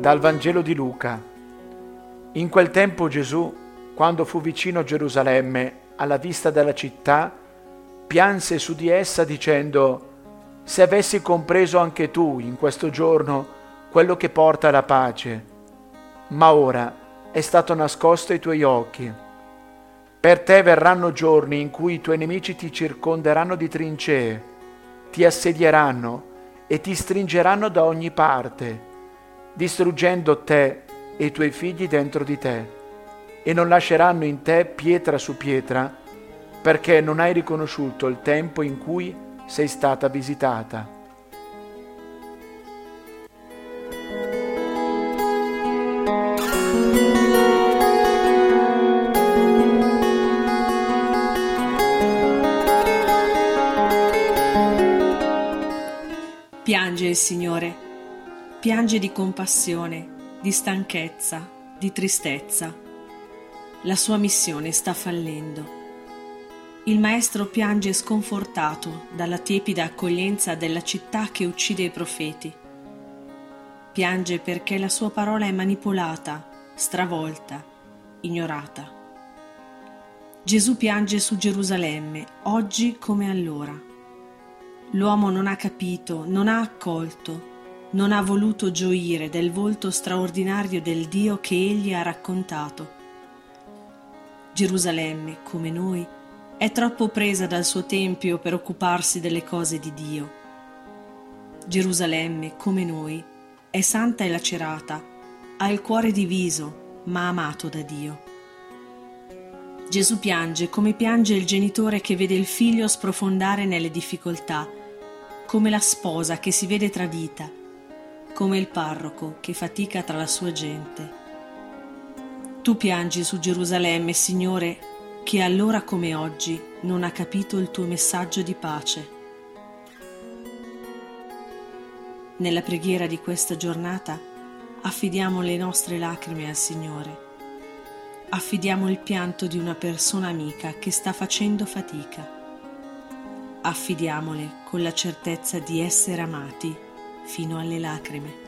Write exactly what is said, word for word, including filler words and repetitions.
Dal Vangelo di Luca. In quel tempo Gesù, quando fu vicino a Gerusalemme, alla vista della città, pianse su di essa dicendo: «Se avessi compreso anche tu in questo giorno quello che porta alla pace, ma ora è stato nascosto ai tuoi occhi. Per te verranno giorni in cui i tuoi nemici ti circonderanno di trincee, ti assedieranno e ti stringeranno da ogni parte, distruggendo te e i tuoi figli dentro di te, e non lasceranno in te pietra su pietra, perché non hai riconosciuto il tempo in cui sei stata visitata». Piange il Signore, piange di compassione, di stanchezza, di tristezza. La sua missione sta fallendo. Il Maestro piange sconfortato dalla tiepida accoglienza della città che uccide i profeti. Piange perché la sua parola è manipolata, stravolta, ignorata. Gesù piange su Gerusalemme, oggi come allora. L'uomo non ha capito, non ha accolto, non ha voluto gioire del volto straordinario del Dio che egli ha raccontato. Gerusalemme, come noi, è troppo presa dal suo tempio per occuparsi delle cose di Dio. Gerusalemme, come noi, è santa e lacerata, ha il cuore diviso, ma amato da Dio. Gesù piange come piange il genitore che vede il figlio sprofondare nelle difficoltà, come la sposa che si vede tradita, come il parroco che fatica tra la sua gente. Tu piangi su Gerusalemme, Signore, che allora come oggi non ha capito il tuo messaggio di pace. Nella preghiera di questa giornata affidiamo le nostre lacrime al Signore. Affidiamo il pianto di una persona amica che sta facendo fatica. Affidiamole con la certezza di essere amati fino alle lacrime.